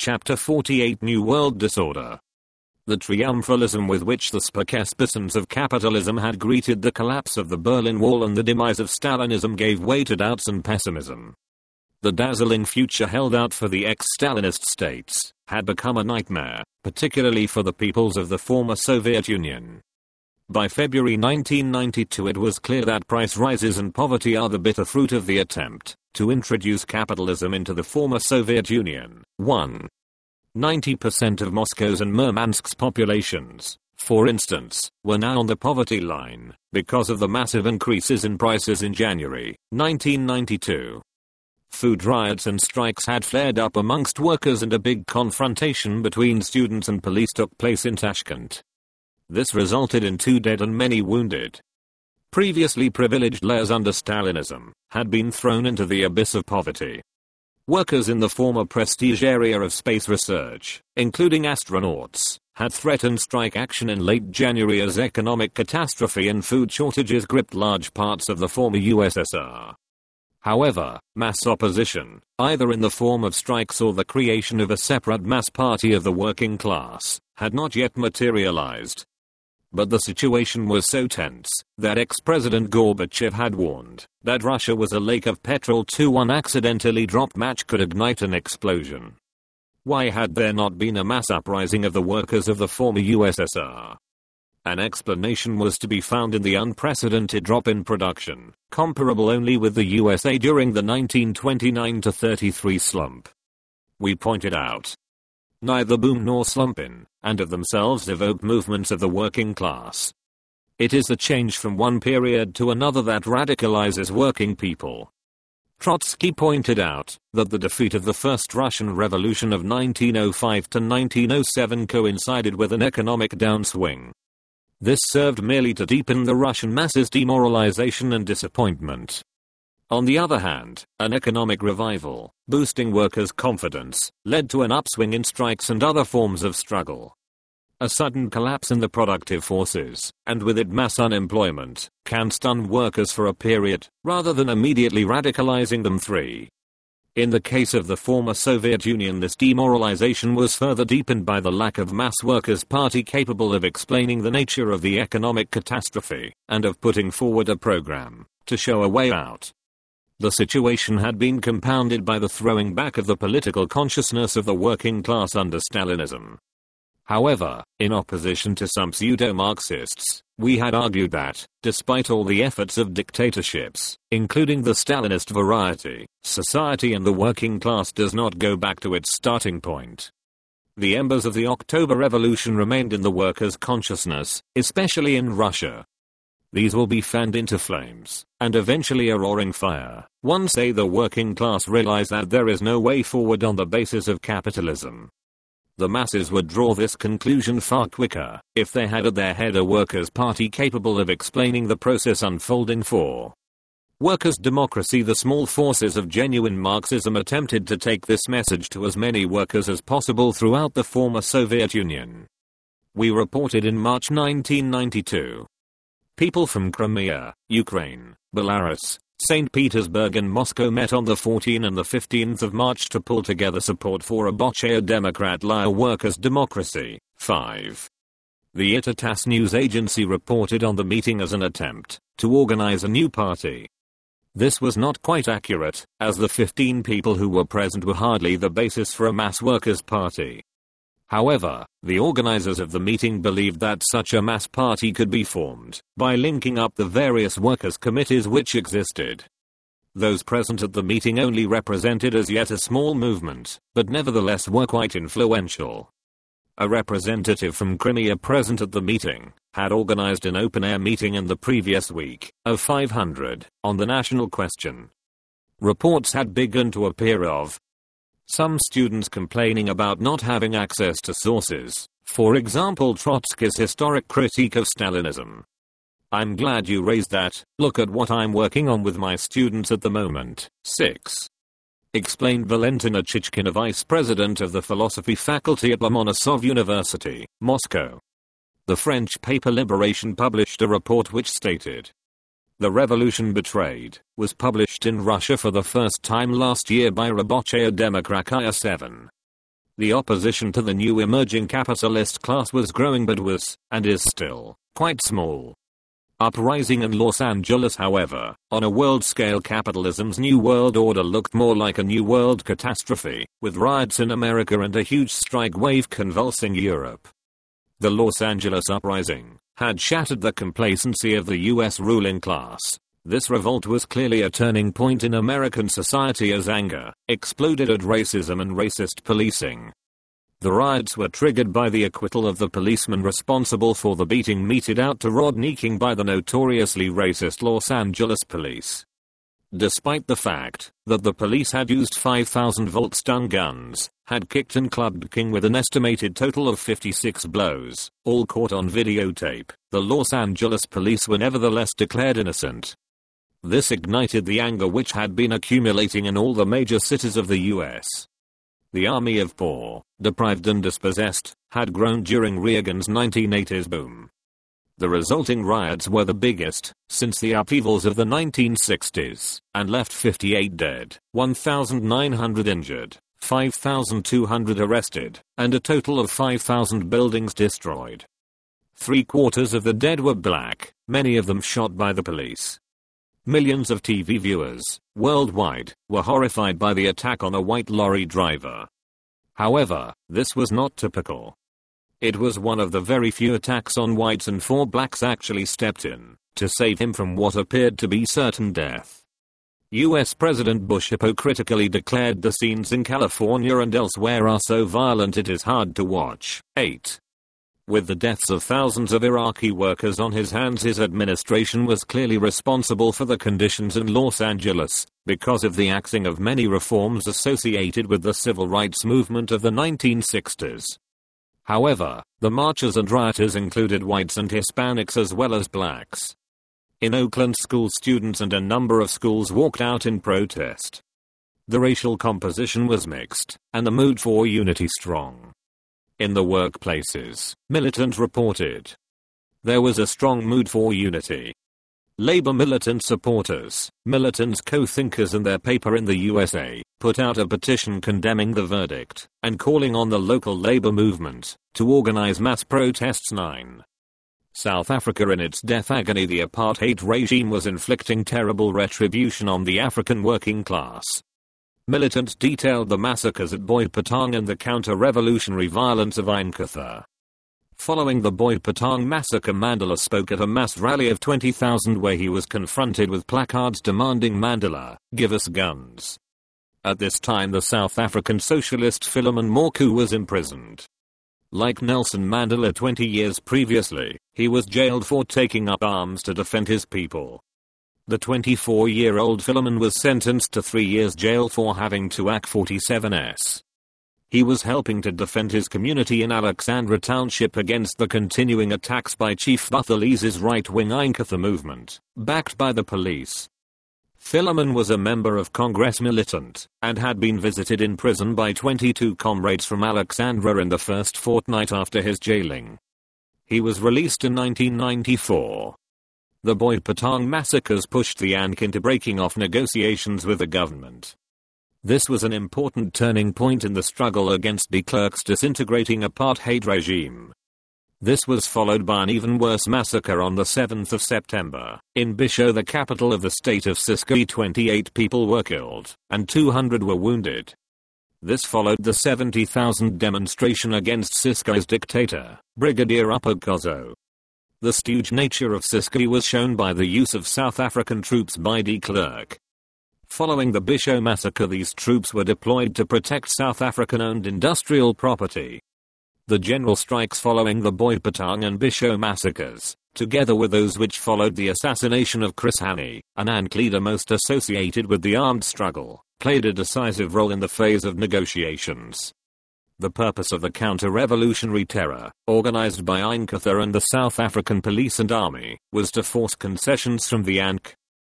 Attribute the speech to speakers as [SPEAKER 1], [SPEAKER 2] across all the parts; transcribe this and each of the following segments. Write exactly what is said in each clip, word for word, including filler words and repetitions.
[SPEAKER 1] Chapter forty-eight New World Disorder. The triumphalism with which the Spokespersons of capitalism had greeted the collapse of the Berlin Wall and the demise of Stalinism gave way to doubts and pessimism. The dazzling future held out for the ex-Stalinist states had become a nightmare, particularly for the peoples of the former Soviet Union. By February nineteen ninety-two it was clear that price rises and poverty are the bitter fruit of the attempt to introduce capitalism into the former Soviet Union. one. ninety percent of Moscow's and Murmansk's populations, for instance, were now on the poverty line because of the massive increases in prices in January nineteen ninety-two. Food riots and strikes had flared up amongst workers and a big confrontation between students and police took place in Tashkent. This resulted in two dead and many wounded. Previously privileged layers under Stalinism had been thrown into the abyss of poverty. Workers in the former prestige area of space research, including astronauts, had threatened strike action in late January as economic catastrophe and food shortages gripped large parts of the former U S S R. However, mass opposition, either in the form of strikes or the creation of a separate mass party of the working class, had not yet materialized. But the situation was so tense that ex-President Gorbachev had warned that Russia was a lake of petrol too one accidentally dropped match could ignite an explosion. Why had there not been a mass uprising of the workers of the former U S S R? An explanation was to be found in the unprecedented drop in production, comparable only with the U S A during the nineteen twenty-nine to thirty-three slump. We pointed out, neither boom nor slump in and of themselves evoke movements of the working class. It is the change from one period to another that radicalizes working people. Trotsky pointed out that the defeat of the First Russian Revolution of nineteen oh five to nineteen oh seven coincided with an economic downswing. This served merely to deepen the Russian masses' demoralization and disappointment. On the other hand, an economic revival, boosting workers' confidence, led to an upswing in strikes and other forms of struggle. A sudden collapse in the productive forces, and with it mass unemployment, can stun workers for a period, rather than immediately radicalizing them. three. In the case of the former Soviet Union, this demoralization was further deepened by the lack of mass workers' party capable of explaining the nature of the economic catastrophe, and of putting forward a program to show a way out. The situation had been compounded by the throwing back of the political consciousness of the working class under Stalinism. However, in opposition to some pseudo-Marxists, we had argued that, despite all the efforts of dictatorships, including the Stalinist variety, society and the working class does not go back to its starting point. The embers of the October Revolution remained in the workers' consciousness, especially in Russia. These will be fanned into flames, and eventually a roaring fire, once the working class realize that there is no way forward on the basis of capitalism. The masses would draw this conclusion far quicker if they had at their head a workers' party capable of explaining the process unfolding for workers' democracy. The small forces of genuine Marxism attempted to take this message to as many workers as possible throughout the former Soviet Union. We reported in March nineteen ninety-two. People from Crimea, Ukraine, Belarus, Saint Petersburg and Moscow met on the fourteenth and the fifteenth of March to pull together support for a Bochaya Democrat-Laya workers' democracy. five. The I T A TASS news agency reported on the meeting as an attempt to organize a new party. This was not quite accurate, as the fifteen people who were present were hardly the basis for a mass workers' party. However, the organizers of the meeting believed that such a mass party could be formed by linking up the various workers' committees which existed. Those present at the meeting only represented as yet a small movement, but nevertheless were quite influential. A representative from Crimea present at the meeting had organized an open-air meeting in the previous week of five hundred on the national question. Reports had begun to appear of some students complaining about not having access to sources, for example Trotsky's historic critique of Stalinism. I'm glad you raised that, look at what I'm working on with my students at the moment. six. Explained Valentina Chichkina, vice president of the philosophy faculty at Lomonosov University, Moscow. The French paper Liberation published a report which stated, The Revolution Betrayed was published in Russia for the first time last year by Rabochaya Demokratskaya seven. The opposition to the new emerging capitalist class was growing but was, and is still, quite small. Uprising in Los Angeles, however, on a world scale, capitalism's new world order looked more like a new world catastrophe, with riots in America and a huge strike wave convulsing Europe. The Los Angeles uprising had shattered the complacency of the U S ruling class. This revolt was clearly a turning point in American society as anger exploded at racism and racist policing. The riots were triggered by the acquittal of the policeman responsible for the beating meted out to Rodney King by the notoriously racist Los Angeles police. Despite the fact that the police had used five thousand volt stun guns, had kicked and clubbed King with an estimated total of fifty-six blows, all caught on videotape, the Los Angeles police were nevertheless declared innocent. This ignited the anger which had been accumulating in all the major cities of the U S. The army of poor, deprived and dispossessed had grown during Reagan's nineteen eighties boom. The resulting riots were the biggest since the upheavals of the nineteen sixties and left fifty-eight dead, one thousand nine hundred injured, five thousand two hundred arrested, and a total of five thousand buildings destroyed. Three quarters of the dead were black, many of them shot by the police. Millions of T V viewers, worldwide, were horrified by the attack on a white lorry driver. However, this was not typical. It was one of the very few attacks on whites, and four blacks actually stepped in to save him from what appeared to be certain death. U S President Bush hypocritically declared the scenes in California and elsewhere are so violent it is hard to watch. eight. With the deaths of thousands of Iraqi workers on his hands, his administration was clearly responsible for the conditions in Los Angeles, because of the axing of many reforms associated with the civil rights movement of the nineteen sixties. However, the marchers and rioters included whites and Hispanics as well as blacks. In Oakland, school students and a number of schools walked out in protest. The racial composition was mixed, and the mood for unity strong. In the workplaces, Militant reported, there was a strong mood for unity. Labor militant supporters, militants co-thinkers and their paper in the U S A, put out a petition condemning the verdict and calling on the local labor movement to organize mass protests. nine. South Africa, in its death agony, the apartheid regime was inflicting terrible retribution on the African working class. Militants detailed the massacres at Boyd Patong and the counter-revolutionary violence of Einkatha. Following the Boyd Patong massacre, Mandela spoke at a mass rally of twenty thousand where he was confronted with placards demanding "Mandela, give us guns." At this time, the South African socialist Philemon Moku was imprisoned. Like Nelson Mandela twenty years previously, he was jailed for taking up arms to defend his people. The twenty-four-year-old Philemon was sentenced to three years jail for having two A K forty-sevens. He was helping to defend his community in Alexandra Township against the continuing attacks by Chief Buthelez's right-wing Einkatha movement, backed by the police. Philemon was a member of Congress militant, and had been visited in prison by twenty-two comrades from Alexandra in the first fortnight after his jailing. He was released in nineteen ninety-four. The Boyd Patong massacres pushed the A N C into breaking off negotiations with the government. This was an important turning point in the struggle against de Klerk's disintegrating apartheid regime. This was followed by an even worse massacre on the seventh of September. In Bisho, the capital of the state of Ciskei, twenty-eight people were killed, and two hundred were wounded. This followed the seventy thousand demonstration against Ciskei's dictator, Brigadier Upperkozo. The stooge nature of Ciskei was shown by the use of South African troops by de Klerk. Following the Bisho massacre, these troops were deployed to protect South African-owned industrial property. The general strikes following the Boyd Patong and Bisho massacres, together with those which followed the assassination of Chris Hani, an A N C leader most associated with the armed struggle, played a decisive role in the phase of negotiations. The purpose of the counter-revolutionary terror, organized by Einkatha and the South African police and army, was to force concessions from the A N C.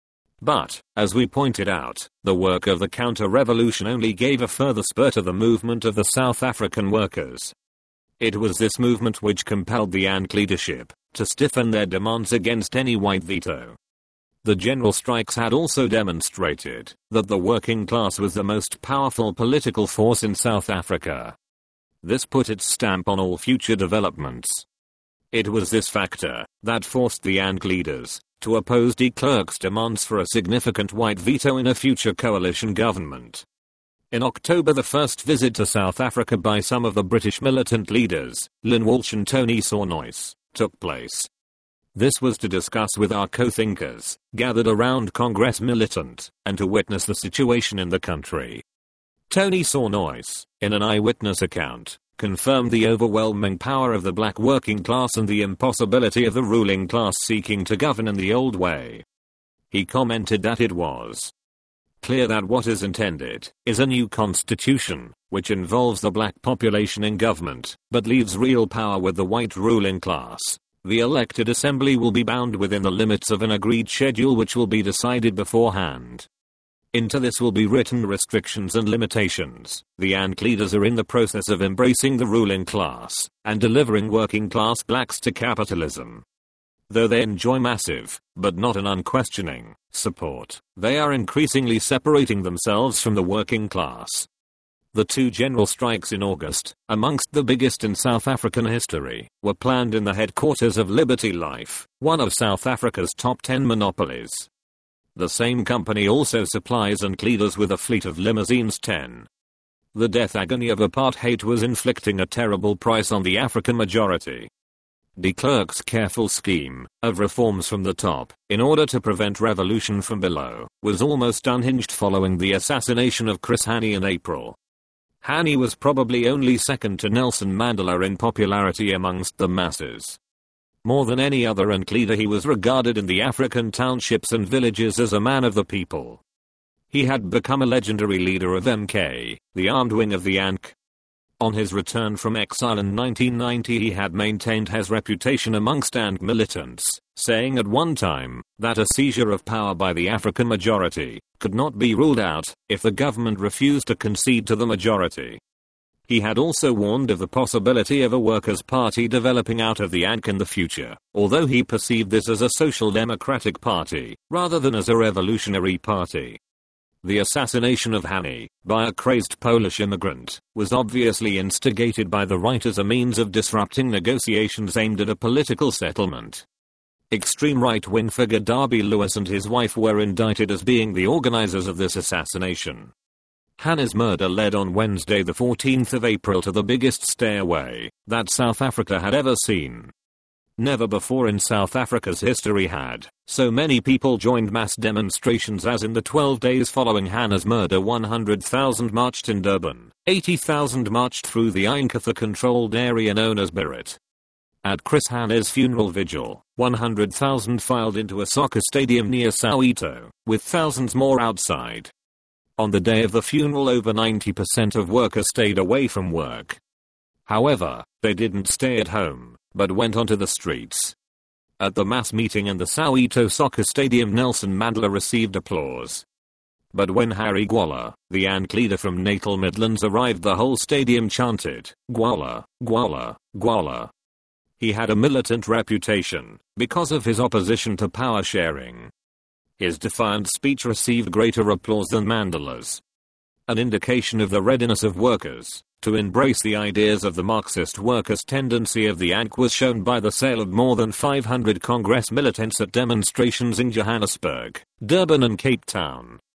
[SPEAKER 1] But, as we pointed out, the work of the counter-revolution only gave a further spur to the movement of the South African workers. It was this movement which compelled the A N C leadership to stiffen their demands against any white veto. The general strikes had also demonstrated that the working class was the most powerful political force in South Africa. This put its stamp on all future developments. It was this factor that forced the A N C leaders to oppose de Klerk's demands for a significant white veto in a future coalition government. In October, the first visit to South Africa by some of the British militant leaders, Lynn Walsh and Tony Sornois, took place. This was to discuss with our co-thinkers, gathered around Congress militant, and to witness the situation in the country. Tony Sornois, in an eyewitness account, confirmed the overwhelming power of the black working class and the impossibility of the ruling class seeking to govern in the old way. He commented that it was clear that what is intended is a new constitution, which involves the black population in government, but leaves real power with the white ruling class. The elected assembly will be bound within the limits of an agreed schedule which will be decided beforehand. Into this will be written restrictions and limitations. The A N C leaders are in the process of embracing the ruling class and delivering working class blacks to capitalism. Though they enjoy massive, but not an unquestioning, support, they are increasingly separating themselves from the working class. The two general strikes in August, amongst the biggest in South African history, were planned in the headquarters of Liberty Life, one of South Africa's top ten monopolies. The same company also supplies A N C leaders with a fleet of limousines. ten. The death agony of apartheid was inflicting a terrible price on the African majority. De Klerk's careful scheme of reforms from the top, in order to prevent revolution from below, was almost unhinged following the assassination of Chris Hani in April. Hani was probably only second to Nelson Mandela in popularity amongst the masses. More than any other A N C leader, he was regarded in the African townships and villages as a man of the people. He had become a legendary leader of M K, the armed wing of the A N C. On his return from exile in nineteen ninety, he had maintained his reputation amongst A N C militants, saying at one time that a seizure of power by the African majority could not be ruled out if the government refused to concede to the majority. He had also warned of the possibility of a workers' party developing out of the A N C in the future, although he perceived this as a social democratic party, rather than as a revolutionary party. The assassination of Hani, by a crazed Polish immigrant, was obviously instigated by the right as a means of disrupting negotiations aimed at a political settlement. Extreme right-wing figure Derby Lewis and his wife were indicted as being the organizers of this assassination. Hani's murder led on Wednesday the fourteenth of April to the biggest stay-away that South Africa had ever seen. Never before in South Africa's history had so many people joined mass demonstrations as in the twelve days following Hani's murder. one hundred thousand marched in Durban, eighty thousand marched through the Inkatha-controlled area known as Berit. At Chris Hani's funeral vigil, one hundred thousand filed into a soccer stadium near Soweto, with thousands more outside. On the day of the funeral, over ninety percent of workers stayed away from work. However, they didn't stay at home, but went onto the streets. At the mass meeting in the Soweto soccer stadium, Nelson Mandela received applause. But when Harry Gwala, the A N C leader from Natal Midlands, arrived, the whole stadium chanted, "Gwala, Gwala, Gwala." He had a militant reputation because of his opposition to power sharing. His defiant speech received greater applause than Mandela's. An indication of the readiness of workers to embrace the ideas of the Marxist workers' tendency of the A N C was shown by the sale of more than five hundred Congress militants at demonstrations in Johannesburg, Durban and Cape Town.